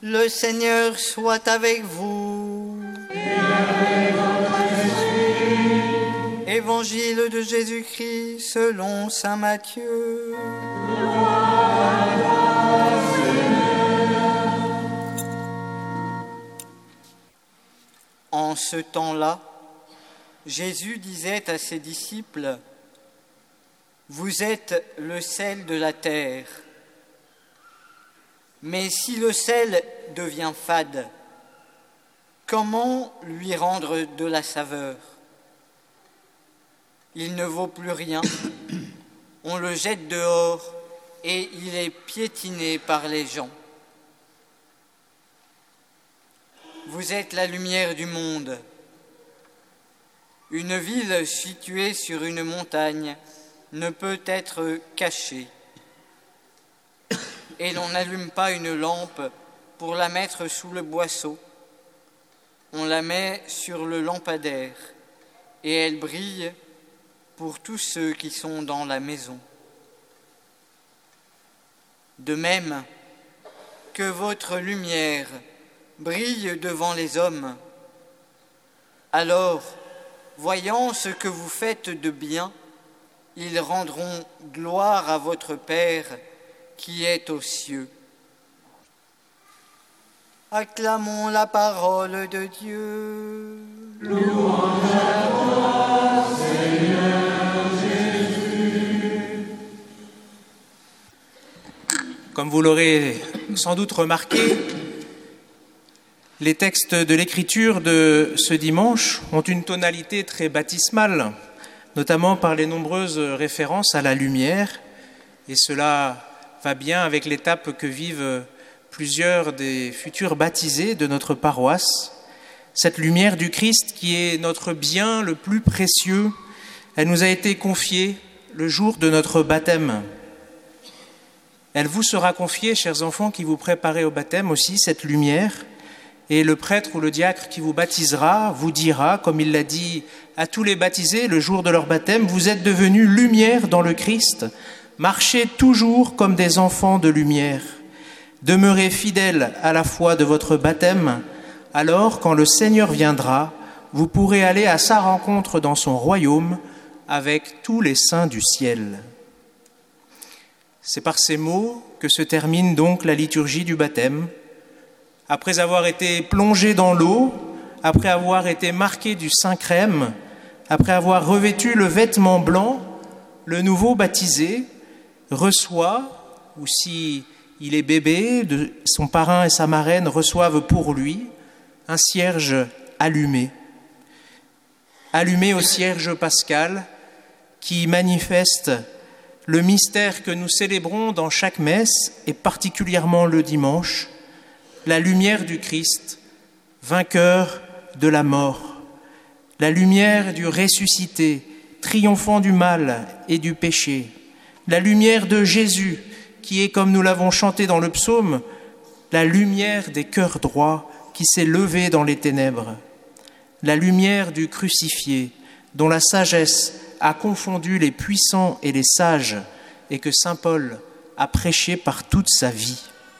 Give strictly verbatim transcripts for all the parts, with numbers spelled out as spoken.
Le Seigneur soit avec vous. Et avec votre esprit. Évangile de Jésus-Christ selon saint Matthieu. Gloire à toi, Seigneur. En ce temps-là, Jésus disait à ses disciples : Vous êtes le sel de la terre. Mais si le sel devient fade, comment lui rendre de la saveur ? Il ne vaut plus rien, on le jette dehors et il est piétiné par les gens. Vous êtes la lumière du monde. Une ville située sur une montagne ne peut être cachée. Et l'on n'allume pas une lampe pour la mettre sous le boisseau. On la met sur le lampadaire et elle brille pour tous ceux qui sont dans la maison. De même, que votre lumière brille devant les hommes. Alors, voyant ce que vous faites de bien, ils rendront gloire à votre Père qui est aux cieux. Acclamons la parole de Dieu. Louange à toi, Seigneur Jésus. Comme vous l'aurez sans doute remarqué, les textes de l'Écriture de ce dimanche ont une tonalité très baptismale, notamment par les nombreuses références à la lumière, et cela va bien avec l'étape que vivent plusieurs des futurs baptisés de notre paroisse. Cette lumière du Christ qui est notre bien le plus précieux, elle nous a été confiée le jour de notre baptême. Elle vous sera confiée, chers enfants, qui vous préparez au baptême aussi, cette lumière. Et le prêtre ou le diacre qui vous baptisera vous dira, comme il l'a dit à tous les baptisés le jour de leur baptême, vous êtes devenus lumière dans le Christ. Marchez toujours comme des enfants de lumière. Demeurez fidèles à la foi de votre baptême. Alors, quand le Seigneur viendra, vous pourrez aller à sa rencontre dans son royaume avec tous les saints du ciel. C'est par ces mots que se termine donc la liturgie du baptême. Après avoir été plongé dans l'eau, après avoir été marqué du Saint-Crème, après avoir revêtu le vêtement blanc, le nouveau baptisé reçoit, ou si il est bébé, de, son parrain et sa marraine reçoivent pour lui un cierge allumé. Allumé au cierge pascal qui manifeste le mystère que nous célébrons dans chaque messe et particulièrement le dimanche, la lumière du Christ, vainqueur de la mort, la lumière du ressuscité, triomphant du mal et du péché, la lumière de Jésus, qui est, comme nous l'avons chanté dans le psaume, la lumière des cœurs droits qui s'est levée dans les ténèbres, la lumière du crucifié, dont la sagesse a confondu les puissants et les sages, et que saint Paul a prêché par toute sa vie.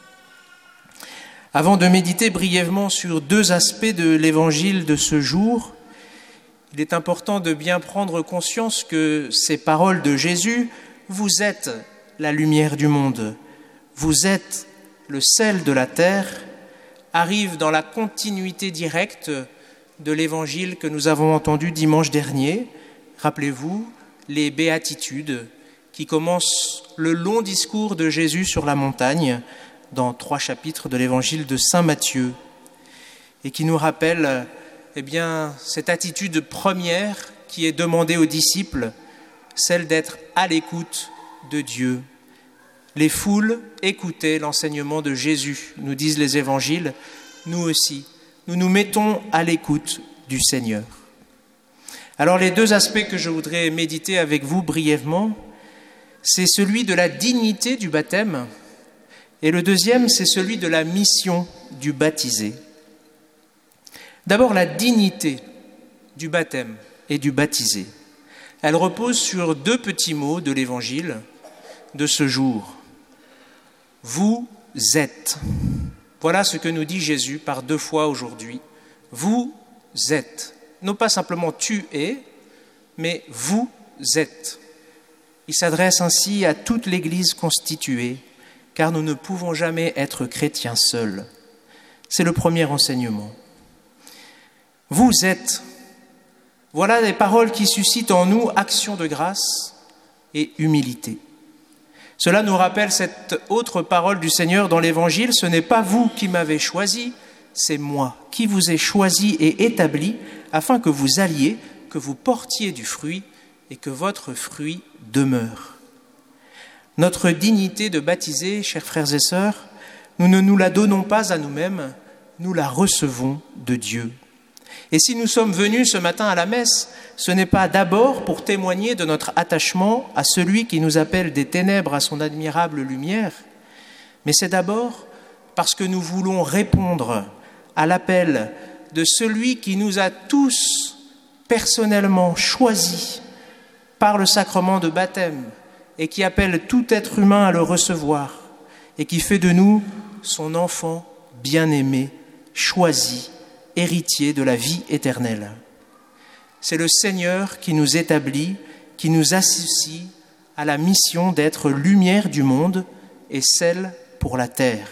Avant de méditer brièvement sur deux aspects de l'évangile de ce jour, il est important de bien prendre conscience que ces paroles de Jésus, vous êtes la lumière du monde, vous êtes le sel de la terre, arrivent dans la continuité directe de l'évangile que nous avons entendu dimanche dernier. Rappelez-vous, les béatitudes qui commencent le long discours de Jésus sur la montagne dans trois chapitres de l'évangile de saint Matthieu et qui nous rappellent eh bien, cette attitude première qui est demandée aux disciples, celle d'être à l'écoute de Dieu. Les foules écoutaient l'enseignement de Jésus, nous disent les évangiles. Nous aussi, nous nous mettons à l'écoute du Seigneur. Alors les deux aspects que je voudrais méditer avec vous brièvement, c'est celui de la dignité du baptême et le deuxième, c'est celui de la mission du baptisé. D'abord, la dignité du baptême et du baptisé. Elle repose sur deux petits mots de l'évangile de ce jour. Vous êtes. Voilà ce que nous dit Jésus par deux fois aujourd'hui. Vous êtes, non pas simplement tu es, mais vous êtes. Il s'adresse ainsi à toute l'Église constituée, car nous ne pouvons jamais être chrétiens seuls. C'est le premier enseignement. Vous êtes. Voilà des paroles qui suscitent en nous action de grâce et humilité. Cela nous rappelle cette autre parole du Seigneur dans l'Évangile. Ce n'est pas vous qui m'avez choisi, c'est moi qui vous ai choisi et établi afin que vous alliez, que vous portiez du fruit et que votre fruit demeure. Notre dignité de baptisés, chers frères et sœurs, nous ne nous la donnons pas à nous-mêmes, nous la recevons de Dieu. Et si nous sommes venus ce matin à la messe, ce n'est pas d'abord pour témoigner de notre attachement à celui qui nous appelle des ténèbres à son admirable lumière, mais c'est d'abord parce que nous voulons répondre à l'appel de celui qui nous a tous personnellement choisis par le sacrement de baptême et qui appelle tout être humain à le recevoir et qui fait de nous son enfant bien-aimé, choisi, héritier de la vie éternelle. C'est le Seigneur qui nous établit, qui nous associe à la mission d'être lumière du monde et sel pour la terre.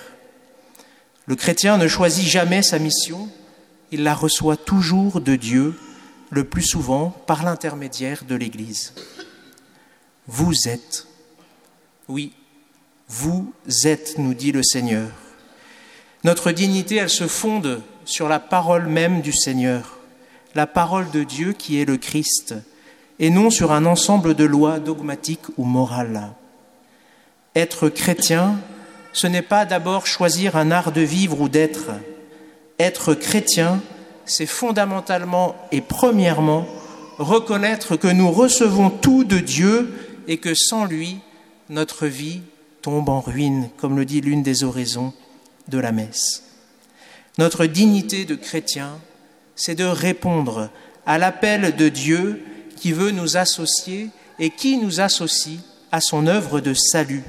Le chrétien ne choisit jamais sa mission, il la reçoit toujours de Dieu, le plus souvent par l'intermédiaire de l'Église. Vous êtes, oui, vous êtes, nous dit le Seigneur. Notre dignité, elle se fonde sur la parole même du Seigneur, la parole de Dieu qui est le Christ, et non sur un ensemble de lois dogmatiques ou morales. Être chrétien, ce n'est pas d'abord choisir un art de vivre ou d'être. Être chrétien, c'est fondamentalement et premièrement reconnaître que nous recevons tout de Dieu et que sans lui, notre vie tombe en ruine, comme le dit l'une des oraisons de la messe. Notre dignité de chrétien, c'est de répondre à l'appel de Dieu qui veut nous associer et qui nous associe à son œuvre de salut.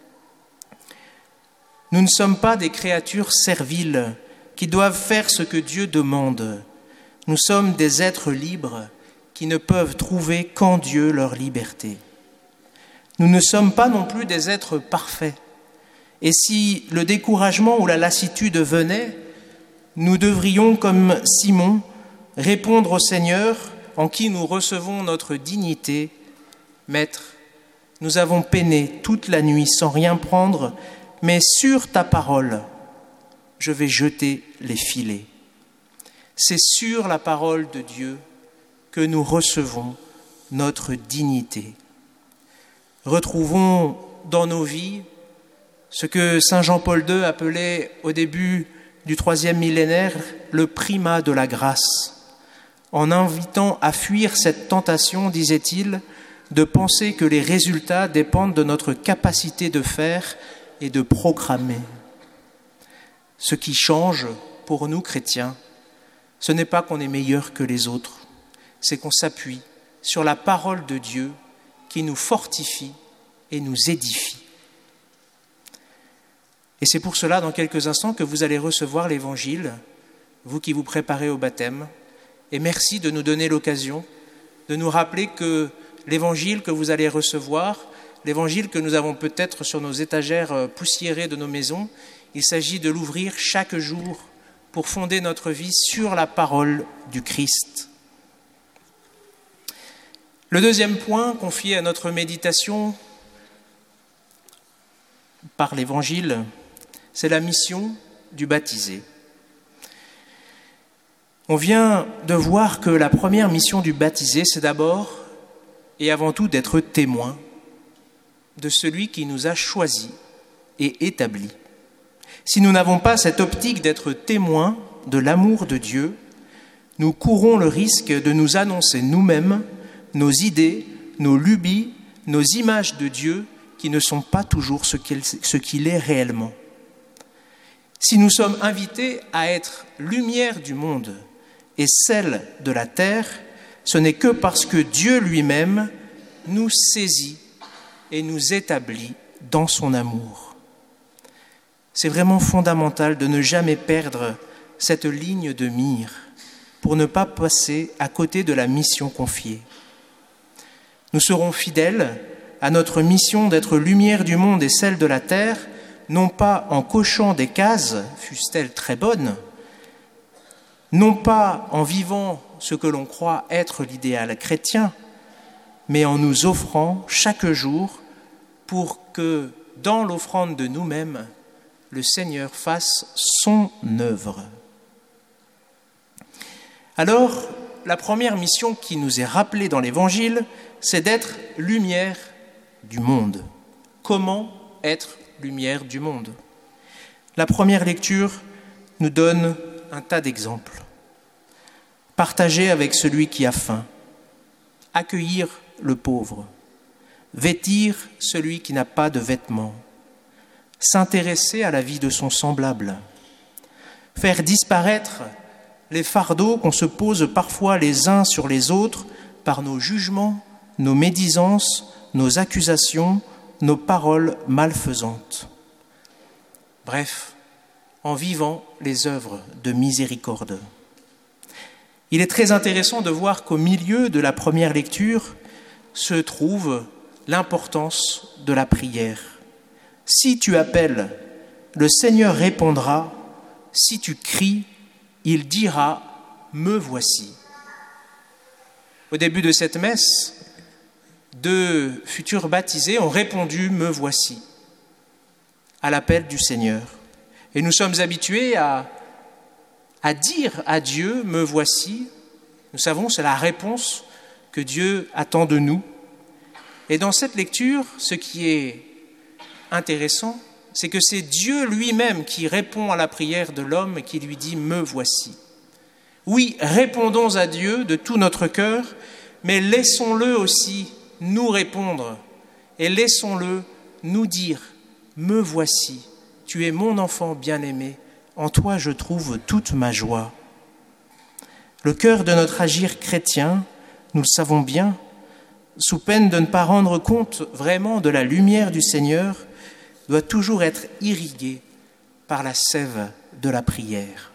Nous ne sommes pas des créatures serviles qui doivent faire ce que Dieu demande. Nous sommes des êtres libres qui ne peuvent trouver qu'en Dieu leur liberté. Nous ne sommes pas non plus des êtres parfaits. Et si le découragement ou la lassitude venait, nous devrions, comme Simon, répondre au Seigneur en qui nous recevons notre dignité. Maître, nous avons peiné toute la nuit sans rien prendre, mais sur ta parole, je vais jeter les filets. C'est sur la parole de Dieu que nous recevons notre dignité. Retrouvons dans nos vies ce que saint Jean-Paul deux appelait au début du troisième millénaire le primat de la grâce, en invitant à fuir cette tentation, disait-il, de penser que les résultats dépendent de notre capacité de faire et de programmer. Ce qui change pour nous chrétiens, ce n'est pas qu'on est meilleur que les autres, c'est qu'on s'appuie sur la parole de Dieu qui nous fortifie et nous édifie. Et c'est pour cela, dans quelques instants, que vous allez recevoir l'Évangile, vous qui vous préparez au baptême. Et merci de nous donner l'occasion de nous rappeler que l'Évangile que vous allez recevoir, l'Évangile que nous avons peut-être sur nos étagères poussiérées de nos maisons, il s'agit de l'ouvrir chaque jour pour fonder notre vie sur la parole du Christ. Le deuxième point confié à notre méditation par l'Évangile, c'est la mission du baptisé. On vient de voir que la première mission du baptisé, c'est d'abord et avant tout d'être témoin de celui qui nous a choisis et établis. Si nous n'avons pas cette optique d'être témoins de l'amour de Dieu, nous courons le risque de nous annoncer nous-mêmes nos idées, nos lubies, nos images de Dieu qui ne sont pas toujours ce qu'il, ce qu'il est réellement. Si nous sommes invités à être lumière du monde et sel de la terre, ce n'est que parce que Dieu lui-même nous saisit et nous établit dans son amour. c'est vraiment fondamental de ne jamais perdre cette ligne de mire pour ne pas passer à côté de la mission confiée. Nous serons fidèles à notre mission d'être lumière du monde et celle de la terre, non pas en cochant des cases, fussent-elles très bonnes, non pas en vivant ce que l'on croit être l'idéal chrétien, mais en nous offrant chaque jour pour que, dans l'offrande de nous-mêmes, le Seigneur fasse son œuvre. Alors, la première mission qui nous est rappelée dans l'Évangile, c'est d'être lumière du monde. Comment être lumière du monde ? La première lecture nous donne un tas d'exemples. Partager avec celui qui a faim, accueillir le pauvre, vêtir celui qui n'a pas de vêtements, s'intéresser à la vie de son semblable, faire disparaître les fardeaux qu'on se pose parfois les uns sur les autres par nos jugements, nos médisances, nos accusations, nos paroles malfaisantes. Bref, en vivant les œuvres de miséricorde. Il est très intéressant de voir qu'au milieu de la première lecture se trouve l'importance de la prière. Si tu appelles, le Seigneur répondra. Si tu cries, il dira « Me voici ». Au début de cette messe, deux futurs baptisés ont répondu « Me voici » à l'appel du Seigneur. Et nous sommes habitués à, à dire à Dieu « Me voici ». Nous savons, c'est la réponse que Dieu attend de nous. Et dans cette lecture, ce qui est intéressant, c'est que c'est Dieu lui-même qui répond à la prière de l'homme et qui lui dit « Me voici ». Oui, répondons à Dieu de tout notre cœur, mais laissons-le aussi nous répondre et laissons-le nous dire « Me voici, tu es mon enfant bien-aimé, en toi je trouve toute ma joie ». Le cœur de notre agir chrétien, nous le savons bien, sous peine de ne pas rendre compte vraiment de la lumière du Seigneur, doit toujours être irrigué par la sève de la prière.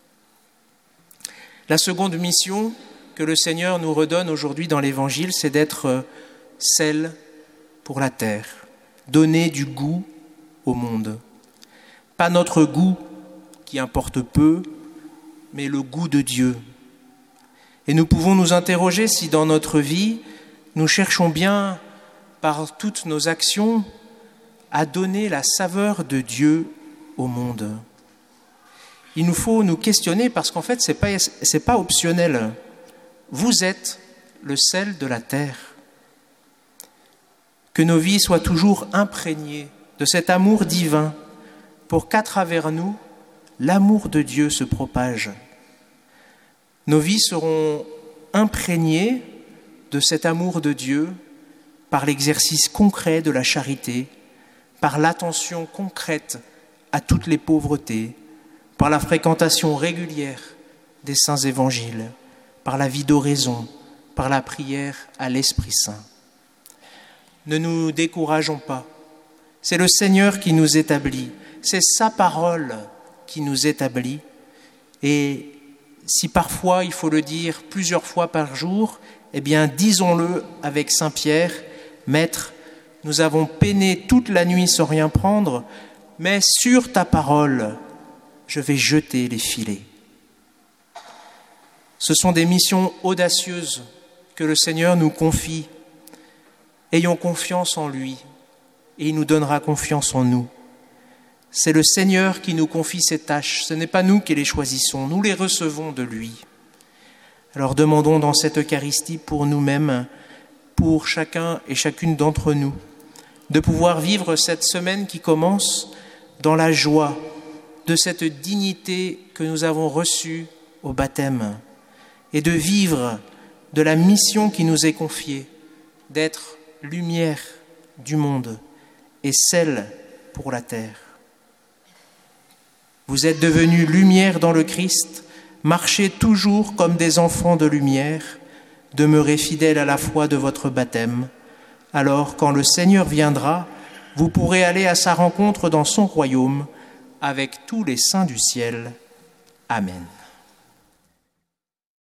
La seconde mission que le Seigneur nous redonne aujourd'hui dans l'Évangile, c'est d'être sel pour la terre, donner du goût au monde. Pas notre goût qui importe peu, mais le goût de Dieu. Et nous pouvons nous interroger si dans notre vie, nous cherchons bien, par toutes nos actions, à donner la saveur de Dieu au monde. Il nous faut nous questionner parce qu'en fait, ce n'est pas, c'est pas optionnel. Vous êtes le sel de la terre. Que nos vies soient toujours imprégnées de cet amour divin pour qu'à travers nous, l'amour de Dieu se propage. Nos vies seront imprégnées de cet amour de Dieu par l'exercice concret de la charité, par l'attention concrète à toutes les pauvretés, par la fréquentation régulière des saints évangiles, par la vie d'oraison, par la prière à l'Esprit Saint. Ne nous décourageons pas. C'est le Seigneur qui nous établit. C'est sa parole qui nous établit. Et si parfois il faut le dire plusieurs fois par jour, eh bien disons-le avec saint Pierre, Maître, nous avons peiné toute la nuit sans rien prendre, mais sur ta parole, je vais jeter les filets. Ce sont des missions audacieuses que le Seigneur nous confie. Ayons confiance en lui et il nous donnera confiance en nous. C'est le Seigneur qui nous confie ces tâches, ce n'est pas nous qui les choisissons, nous les recevons de lui. Alors demandons dans cette Eucharistie pour nous-mêmes, pour chacun et chacune d'entre nous, de pouvoir vivre cette semaine qui commence dans la joie de cette dignité que nous avons reçue au baptême et de vivre de la mission qui nous est confiée, d'être lumière du monde et sel pour la terre. Vous êtes devenus lumière dans le Christ, marchez toujours comme des enfants de lumière, demeurez fidèles à la foi de votre baptême. Alors, quand le Seigneur viendra, vous pourrez aller à sa rencontre dans son royaume, avec tous les saints du ciel. Amen.